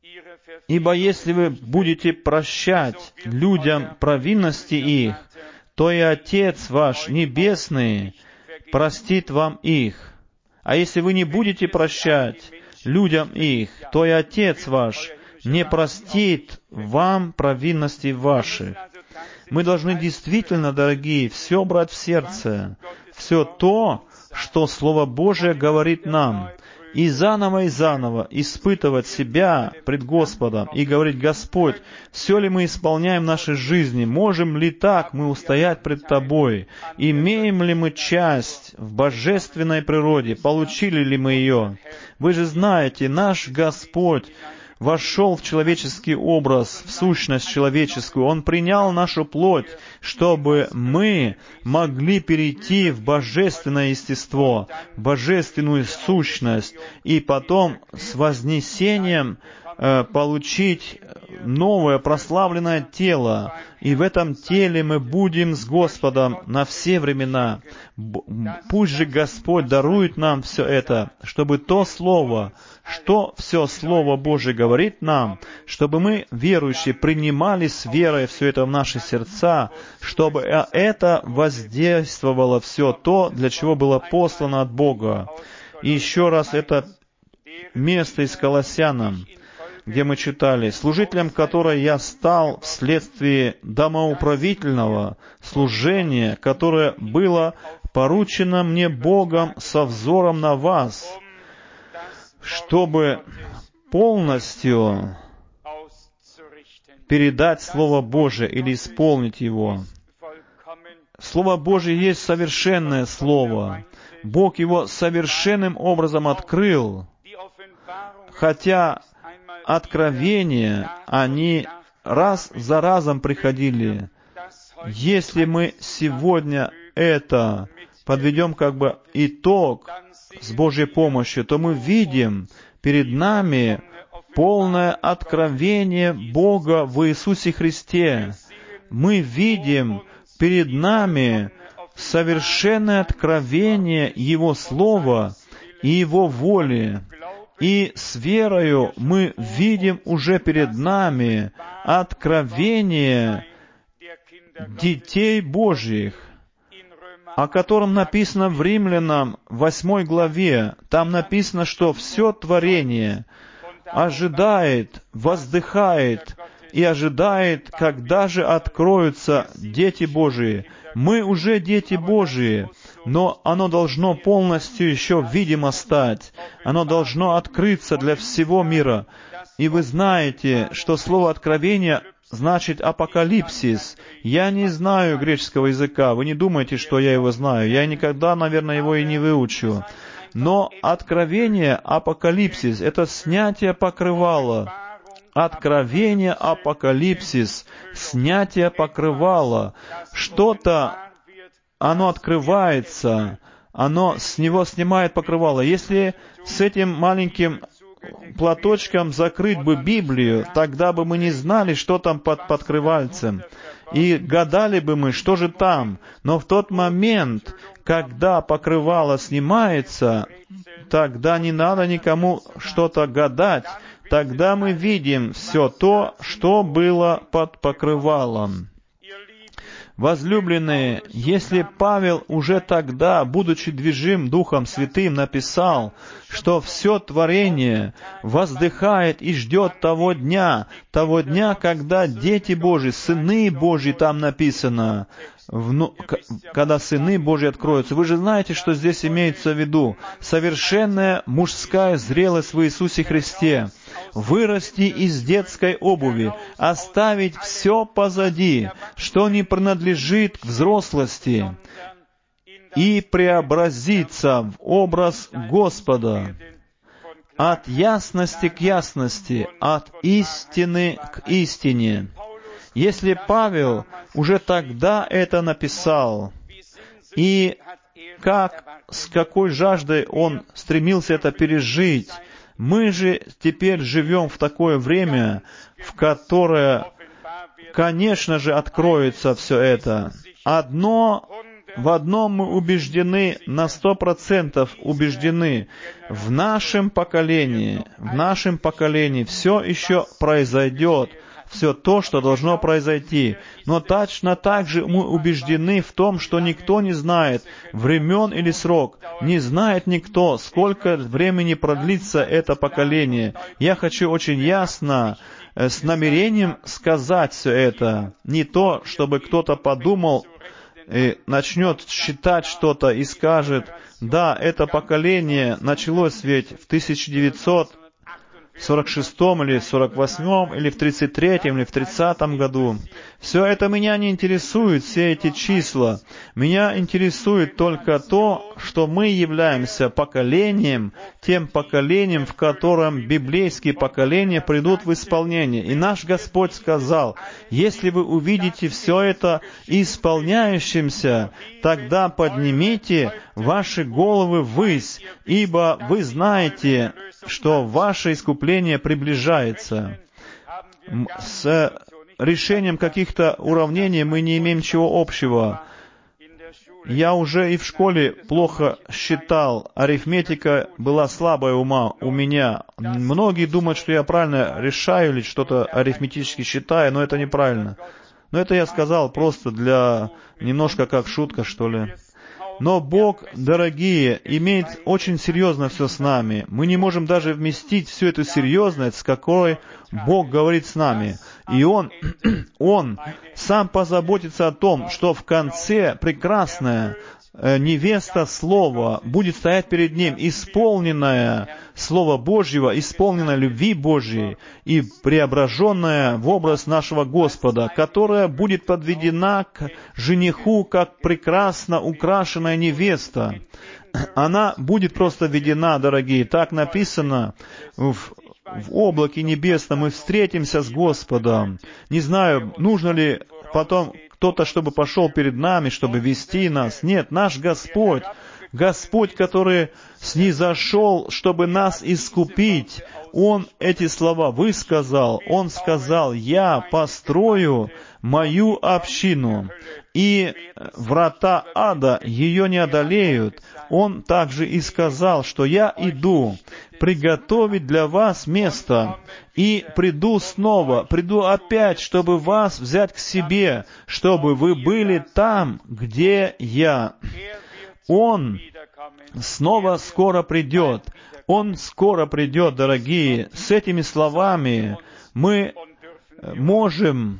Ибо если вы будете прощать людям провинности их, то и Отец ваш Небесный простит вам их. А если вы не будете прощать людям их, то и Отец ваш не простит вам провинности ваших. Мы должны действительно, дорогие, все брать в сердце, все то, что Слово Божие говорит нам, и заново и заново испытывать себя пред Господом и говорить: Господь, все ли мы исполняем в нашей жизни, можем ли так мы устоять пред Тобой, имеем ли мы часть в божественной природе, получили ли мы ее. Вы же знаете, наш Господь вошел в человеческий образ, в сущность человеческую. Он принял нашу плоть, чтобы мы могли перейти в божественное естество, божественную сущность, и потом с вознесением э, получить новое прославленное тело. И в этом теле мы будем с Господом на все времена. Пусть же Господь дарует нам все это, чтобы то Слово, что все Слово Божие говорит нам, чтобы мы, верующие, принимали с верой все это в наши сердца, чтобы это воздействовало все то, для чего было послано от Бога. И еще раз это место из Колоссянам, где мы читали: «Служителем которой я стал вследствие домоуправительного служения, которое было поручено мне Богом со взором на вас, чтобы полностью передать Слово Божие или исполнить его». Слово Божие есть совершенное Слово. Бог его совершенным образом открыл, хотя откровения, они раз за разом приходили. Если мы сегодня это подведем как бы итог с Божьей помощью, то мы видим перед нами полное откровение Бога в Иисусе Христе. Мы видим перед нами совершенное откровение Его Слова и Его воли. И с верою мы видим уже перед нами откровение детей Божьих, о котором написано в Римлянам восьмой главе. Там написано, что все творение ожидает, воздыхает и ожидает, когда же откроются дети Божии. Мы уже дети Божии, но оно должно полностью еще видимо стать. Оно должно открыться для всего мира. И вы знаете, что слово «откровение» значит «апокалипсис». Я не знаю греческого языка. Вы не думайте, что я его знаю. Я никогда, наверное, его и не выучу. Но откровение, апокалипсис — это снятие покрывала. Откровение, апокалипсис, снятие покрывала. Что-то, оно открывается, оно с него снимает покрывало. Если с этим маленьким платочком закрыть бы Библию, тогда бы мы не знали, что там под покрывальцем. И гадали бы мы, что же там. Но в тот момент, когда покрывало снимается, тогда не надо никому что-то гадать. Тогда мы видим все то, что было под покрывалом. Возлюбленные, если Павел уже тогда, будучи движим Духом Святым, написал, что все творение воздыхает и ждет того дня, того дня, когда дети Божьи, сыны Божьи, там написано, вну... когда сыны Божьи откроются. Вы же знаете, что здесь имеется в виду. Совершенная мужская зрелость в Иисусе Христе. Вырасти из детской обуви, оставить все позади, что не принадлежит к взрослости, и преобразиться в образ Господа. От ясности к ясности, от истины к истине. Если Павел уже тогда это написал, и как, с какой жаждой он стремился это пережить, мы же теперь живем в такое время, в которое, конечно же, откроется все это. Одно в одном мы убеждены, на сто процентов убеждены, в нашем поколении, в нашем поколении все еще произойдет, все то, что должно произойти. Но точно так же мы убеждены в том, что никто не знает времен или срок, не знает никто, сколько времени продлится это поколение. Я хочу очень ясно, с намерением сказать все это. Не то, чтобы кто-то подумал и начнет считать что-то и скажет: да, это поколение началось ведь в тысяча девятьсот сорок шестом или сорок восьмом, или в тридцать третьем, или в тридцатом году. Все это меня не интересует, все эти числа. Меня интересует только то, что мы являемся поколением, тем поколением, в котором библейские поколения придут в исполнение. И наш Господь сказал: если вы увидите все это исполняющимся, тогда поднимите ваши головы ввысь, ибо вы знаете, что ваше искупление приближается. С решением каких-то уравнений мы не имеем ничего общего. Я уже и в школе плохо считал, арифметика была слабая ума у меня. Многие думают, что я правильно решаю или что-то арифметически считаю, но это неправильно. Но это я сказал просто для немножко как шутка, что ли. Но Бог, дорогие, имеет очень серьезно все с нами. Мы не можем даже вместить всю эту серьезность, с какой Бог говорит с нами. И Он, Он сам позаботится о том, что в конце прекрасная невеста Слова будет стоять перед Ним, исполненная Слова Божьего, исполненная любви Божьей и преображенная в образ нашего Господа, которая будет подведена к жениху, как прекрасно украшенная невеста. Она будет просто введена, дорогие. Так написано в В облаке небесном мы встретимся с Господом. Не знаю, нужно ли потом кто-то, чтобы пошел перед нами, чтобы вести нас. Нет, наш Господь, Господь, который снизошел, чтобы нас искупить, Он эти слова высказал. Он сказал: «Я построю мою общину, и врата ада ее не одолеют». Он также и сказал, что «Я иду приготовить для вас место, и приду снова, приду опять, чтобы вас взять к себе, чтобы вы были там, где Я». Он снова скоро придет. Он скоро придет, дорогие. С этими словами мы можем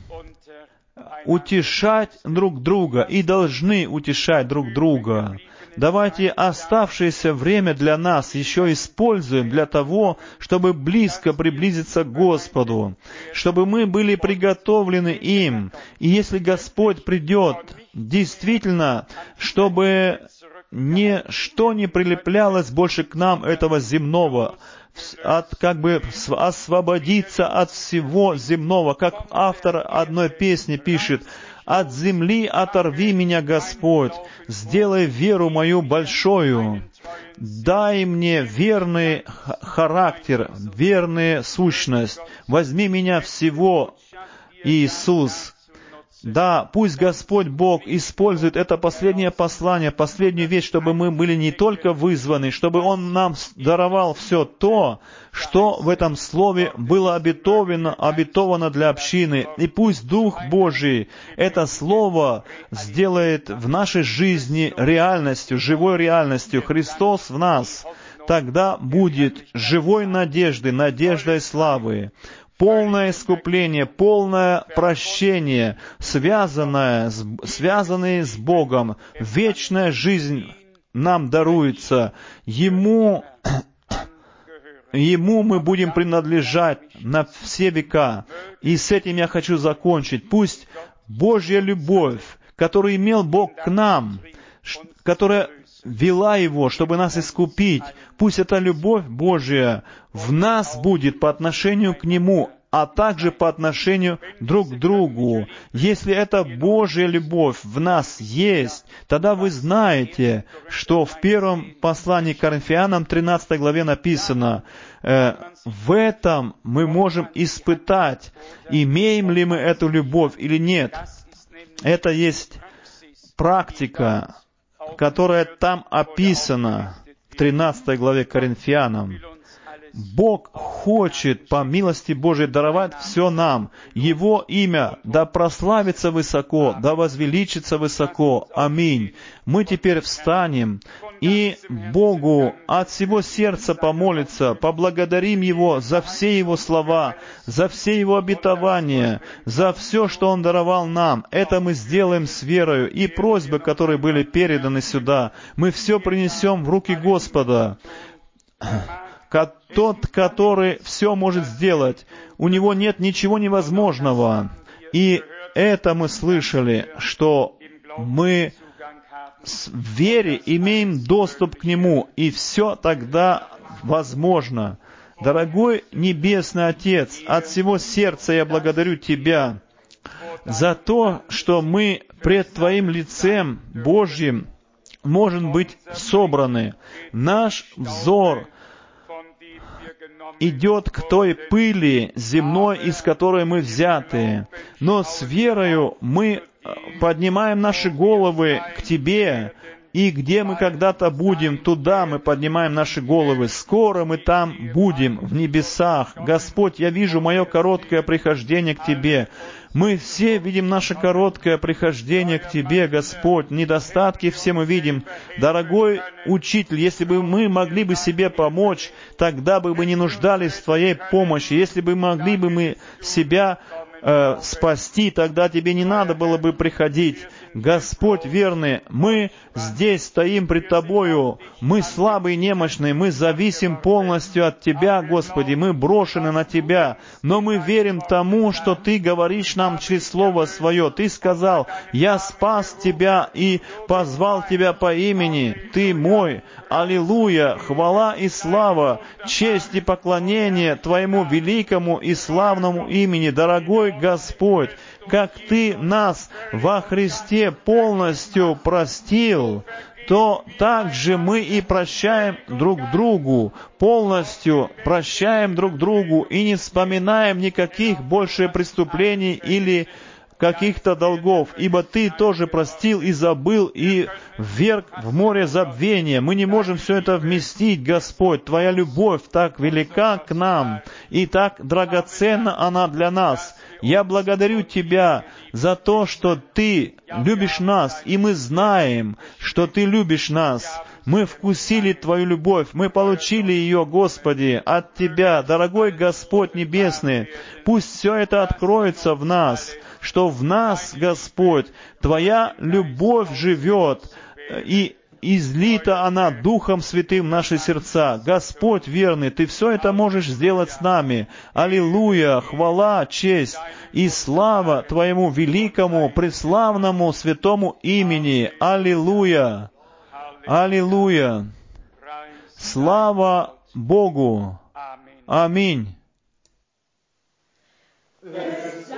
утешать друг друга и должны утешать друг друга. Давайте оставшееся время для нас еще используем для того, чтобы близко приблизиться к Господу, чтобы мы были приготовлены им. И если Господь придет, действительно, чтобы ничто не прилеплялось больше к нам этого земного, от, как бы освободиться от всего земного, как автор одной песни пишет: «От земли оторви меня, Господь, сделай веру мою большою, дай мне верный характер, верную сущность, возьми меня всего, Иисус». Да, пусть Господь Бог использует это последнее послание, последнюю вещь, чтобы мы были не только вызваны, чтобы Он нам даровал все то, что в этом Слове было обетовано, обетовано для общины. И пусть Дух Божий это Слово сделает в нашей жизни реальностью, живой реальностью. Христос в нас. Тогда будет живой надежды, надеждой славы. Полное искупление, полное прощение, связанное, связанное с Богом, вечная жизнь нам даруется. Ему, Ему мы будем принадлежать на все века. И с этим я хочу закончить. Пусть Божья любовь, которую имел Бог к нам, которая вела Его, чтобы нас искупить, пусть эта любовь Божья в нас будет по отношению к Нему, а также по отношению друг к другу. Если эта Божья любовь в нас есть, тогда вы знаете, что в первом послании к Коринфянам, тринадцатой главе написано, э, в этом мы можем испытать, имеем ли мы эту любовь или нет. Это есть практика. которое там описано в тринадцатой главе Коринфянам. Бог хочет по милости Божией даровать все нам. Его имя да прославится высоко, да возвеличится высоко. Аминь. Мы теперь встанем и Богу от всего сердца помолиться, поблагодарим Его за все Его слова, за все Его обетования, за все, что Он даровал нам. Это мы сделаем с верою. И просьбы, которые были переданы сюда, мы все принесем в руки Господа. Тот, который все может сделать, у Него нет ничего невозможного. И это мы слышали, что мы в вере имеем доступ к Нему, и все тогда возможно. Дорогой Небесный Отец, от всего сердца я благодарю Тебя за то, что мы пред Твоим лицем Божьим можем быть собраны. Наш взор идет к той пыли земной, из которой мы взяты. Но с верою мы поднимаем наши головы к Тебе, и где мы когда-то будем, туда мы поднимаем наши головы. Скоро мы там будем, в небесах. Господь, я вижу мое короткое прихождение к Тебе. Мы все видим наше короткое прихождение к Тебе, Господь. Недостатки все мы видим. Дорогой Учитель, если бы мы могли бы себе помочь, тогда бы мы не нуждались в Твоей помощи. Если бы могли бы мы себя э, спасти, тогда Тебе не надо было бы приходить. Господь верный, мы здесь стоим пред Тобою. Мы слабые и немощные, мы зависим полностью от Тебя, Господи. Мы брошены на Тебя, но мы верим тому, что Ты говоришь нам через Слово Свое. Ты сказал: «Я спас тебя и позвал тебя по имени. Ты мой». Аллилуйя! Хвала и слава, честь и поклонение Твоему великому и славному имени, дорогой Господь. Как Ты нас во Христе полностью простил, то также мы и прощаем друг другу, полностью прощаем друг другу и не вспоминаем никаких больше преступлений или каких-то долгов, ибо Ты тоже простил и забыл, и вверг в море забвения. Мы не можем все это вместить, Господь. Твоя любовь так велика к нам, и так драгоценна она для нас. Я благодарю Тебя за то, что Ты любишь нас, и мы знаем, что Ты любишь нас. Мы вкусили Твою любовь, мы получили ее, Господи, от Тебя, дорогой Господь Небесный. Пусть все это откроется в нас, что в нас, Господь, Твоя любовь живет, и излита она Духом Святым в наши сердца. Господь верный, Ты все это можешь сделать с нами. Аллилуйя! Хвала, честь и слава Твоему великому, преславному, святому имени. Аллилуйя! Аллилуйя! Слава Богу! Аминь!